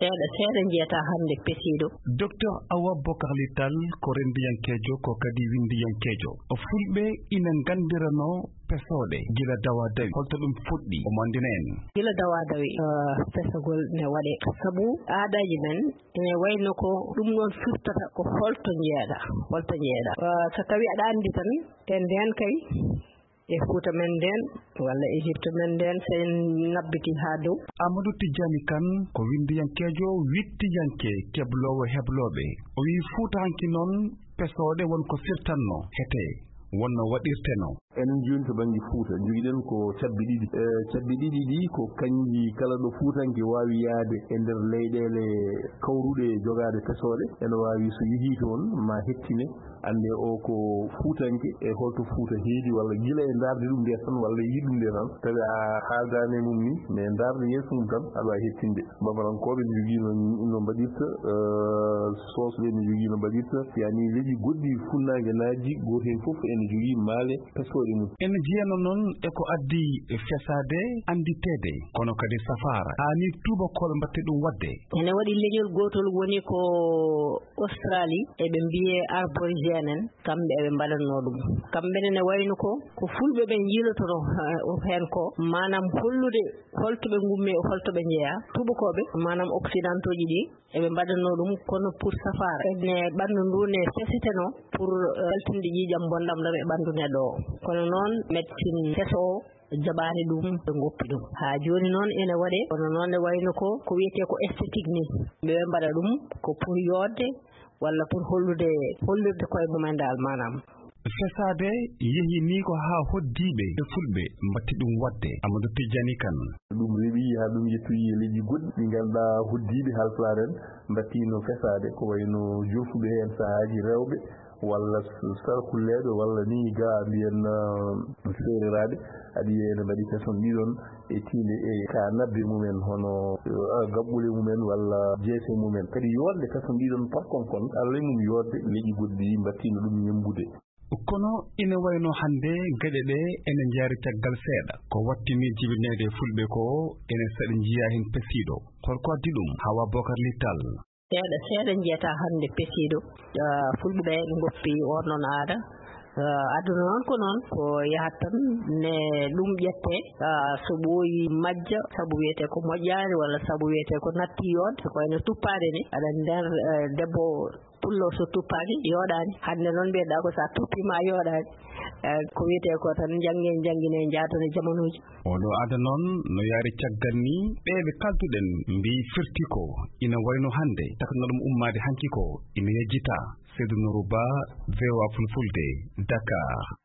seeɗa jeyata hannde pesiiɗo. Docteur Awa Bocar Littal ko rendiyankeejo ko kadi windiyankeejo. Fulɓe ina nganndirano pesooɗe gila dawa dawi holto ɗum fuɗɗi o mondina en. Gila dawa dawi pesogol ne waɗe sabu aadaaji men ene wayno ko ɗum ɗon firtata ko holto jeeɗa so tawi aɗa anndi tan e nden kay e Fuuta men nden walla Égypte men nden so en nabbiti haa dow. Amadou Tidiani Kane ko windiyankeejo wittiyanke kebloowo heblooɓe o wi Fuutahanki noon pesooɗe wonko firtanno hete wonno waɗirteno. enen joni to banggue Fouta joguiɗen ko cabbi ɗiɗi ɗi ko kanji kala ɗo Foutanke wawi yaade e nder leyɗele kawruɗe jogade pesoɗe ene wawi so yeehi toon ma hettine ande o ko Foutanke e holto Fouta heedi walla guila e darde ɗum nde tan walla yiɗum nde tan tawi a haaldani mum ni mais darde yeeso mum tan aɗa wawi hettinde bamarankoɓe ne jogui no mbaɗirta sosɓe ne jogui no mbaɗirta yani leƴƴi goɗɗi funnangue naaji goto hen foof ene jogui maale pesoɗe. En jiyano noon eko addi fesade anditede kono kadi safara hani tubakoɓe mbatte ɗum wadde. Ene waɗi leñol gotol woni ko Australie eɓe mbiye Aborigène kamɓe eɓe mbaɗanno ɗum kamɓene ne wayno ko fulɓe ɓe jiilotono hen ko manam hollude holtoɓe gummi e holtoɓe jeeya tubakoɓe manam occidentoji ɗi eɓe mbaɗanno ɗum kono pour safara ne ɓandu ndu ne fesiteno pour weltinde ƴiƴam bonɗam ɗam e ɓandu neɗɗo o kono noon médecine feso jaɓani ɗum ɓe goppi ɗum ha joni noon ene waɗe kono noon ne wayno ko wiyete ko esthétique ni ɓe mbaɗa ɗum ko pour yodde walla pour hollirde koye mumen dal manam fesade yehi ni ko ha hoddiɓe e fulɓe mbatti ɗum wadde. Amadou Tidiani Kane ɗum rewi ha ɗum yettoyi e leƴƴi goɗɗi ɗi ganduɗa hoddiɓe Haalpulaar en mbattino fesade ko wayno jofuɓe hen sahaji rewɓe walla sarkulleɓe walla ni ga mbiyen seereraɓe aɗi ene mbaɗi façon ɗiɗon e tiinde e ka nabbe mumen hono gaɓɓule mumen walla jeese mumen kadi yodde façon ɗiɗon par kon Allah mum yodde leƴƴi goɗɗi mbattino ɗum ñembude. Kono ina wayno hande geɗe ɗe ene jaari caggal seeɗa ko wattini jibinede fulɓe ko ene saɗa jiya hen pesiɗo holko addi ɗum Hawa Bocar Littal. seeɗa jeyata hande pesiɗo fulɓe ɓe goppi on noon aada aduna noon ko noon ko yahat tan ne ɗum ƴette so ɓooyi majja sabu wiyete ko moƴƴani walla sabu wiyete ko natti yodde ko wayno tuppade ni aɗa nder debbo pullo so tuppaki yoɗani hande noon mbiyeɗa ko sa tuppima yoɗani ko wiyete ko tan janggine jatone jamanuji. Oɗo aada noon no yaari caggal ni ɓeɓe kalduɗen mbi firti ko ina wayno hande takno ɗum ummade hanki ko ina yejjita. Seydou Nourou Ba, VOA Fulfulde, Dakar.